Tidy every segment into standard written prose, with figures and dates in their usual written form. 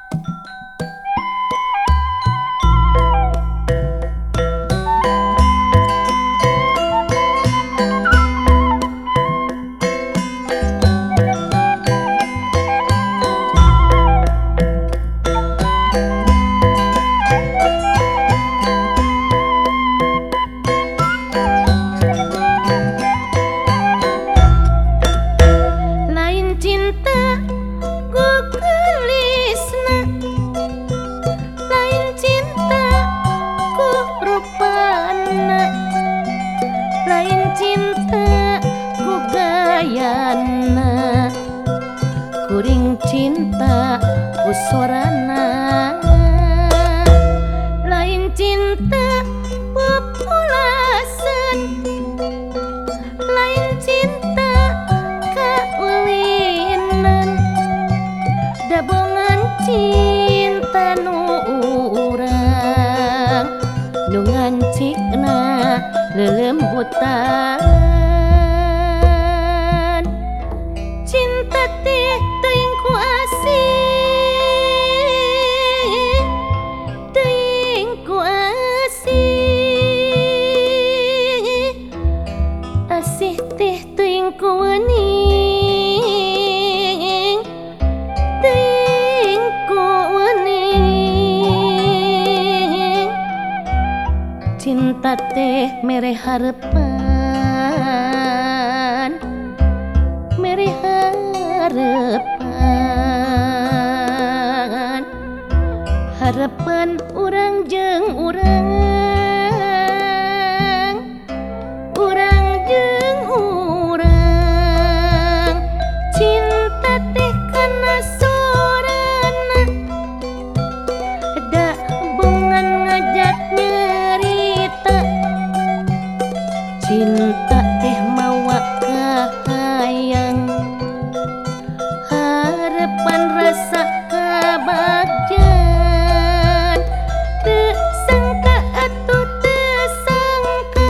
Kuring cinta ku sorana, lain cinta populasan, lain cinta kaulinan, dabongan cinta nu urang nu ngancikna lelembutan. Cinta teh teuing ku asih, teuing ku asih, asih teh teuing ku weuning, teuing ku weuning. Cinta teh mere hareupan, mere harapan, harapan urang jeung urang, urang jeung urang. Cinta teh kana sorana, da bungan ngajak nyarita. Cinta teh mawa kahayang, harapan rasa kabagjan. Teu sangka atuh teu sangka,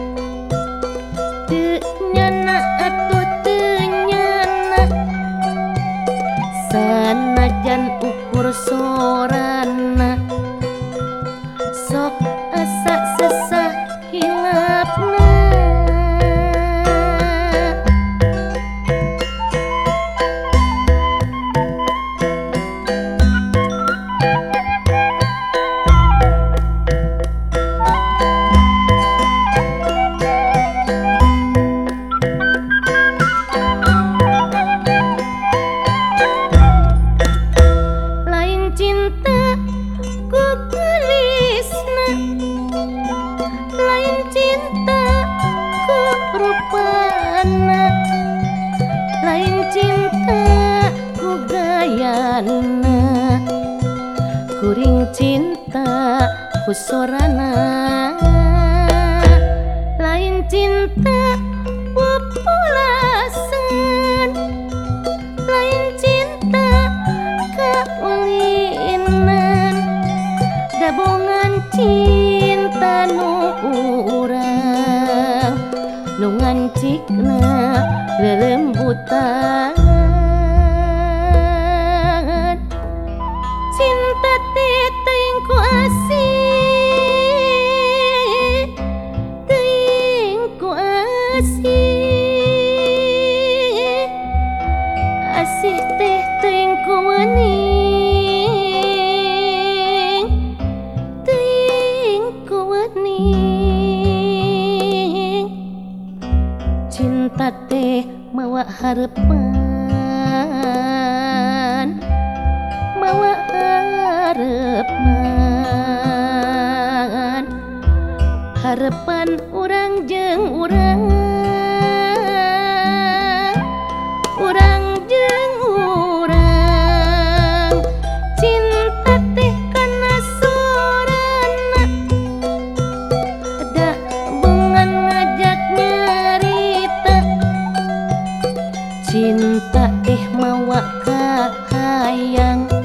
teu nyana atuh teu nyana. Sanajan ukur sorana, sok asa sesah hilapna. Cinta ku gelisna, lain cinta ku rupana, lain cinta ku gayana. Kuring cinta ku sorana, lain cinta populasan, lain cinta kaulinan, dabongan cinta nu urang nu ngancikna lelembutan. Cinta teh teuing ku asih, teuing ku asih, asih teh teuing ku weuning, teuing ku weuning. Cinta teh mawa hareupan, mawa hareupan, hareupan urang jeung urang, urang jeung urang. Cinta teh kana sorana, da bungan ngajak nyarita. Cinta teh mawa kahayang,